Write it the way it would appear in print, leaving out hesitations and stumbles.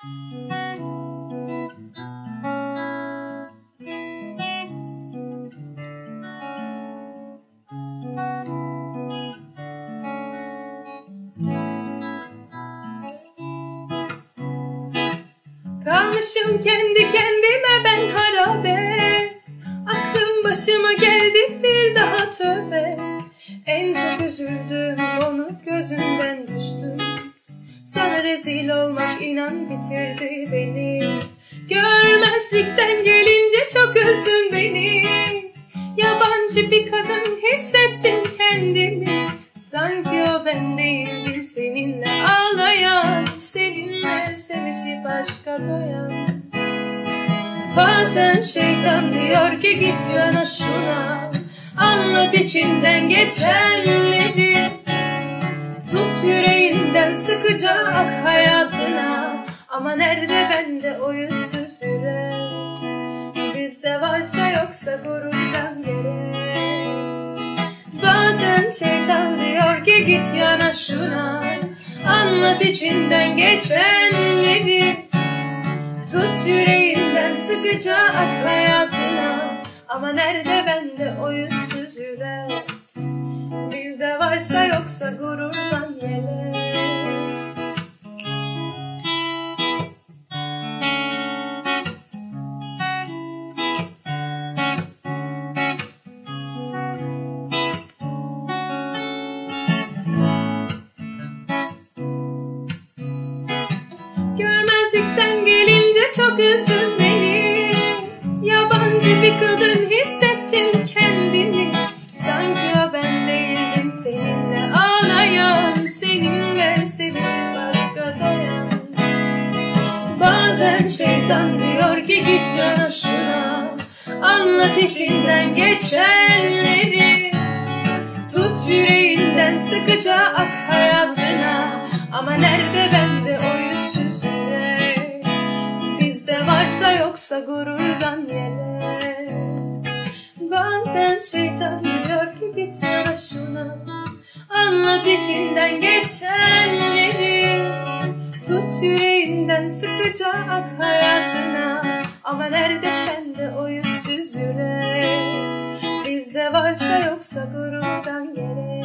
Kalmışım kendi kendime ben harabe. Aklım başıma geldi bir daha tövbe. En çok üzüldüm onu gözünden düştüm. Sana rezil olmak inan bitirdi beni. Görmezlikten gelince çok üzdün beni. Yabancı bir kadın hissettim kendimi. Sanki o ben değildim seninle ağlayan, seninle sevişip aşka doyan. Bazen şeytan diyor ki git yana şuna, anlat içinden geçenleri. Tut yüreğinden sıkıca ak hayatına, ama nerede bende o yüzsüz yürek? Bizde varsa yoksa gururdan gerek. Bazen şeytan diyor ki git yana şuna, anlat içinden geçenleri. Tut yüreğinden sıkıca ak hayatına, ama nerede bende o yüzsüz yürek? Bizde varsa yoksa gururdan yelek. Görmezlikten gelince çok üzdün beni. Yabancı bir kadın hissettim kendimi. Sanki o ben değildim seninle ağlayan, seninle sevişip başka doyan. Bazen şeytan diyor ki git yana şuna, anlat işinden geçenleri. Tut yüreğinden sıkıca ak hayatına, ama nerede bende o yüzsüz yürek? Bizde varsa yoksa gururdan yelek. Bazen şeytan diyor ki git yana şuna, anlat içinden geçenleri. Tut yüreğinden sıkıca ak hayatına, ama nerede sende o yüzsüz yürek? Bizde varsa yoksa gururdan gerek.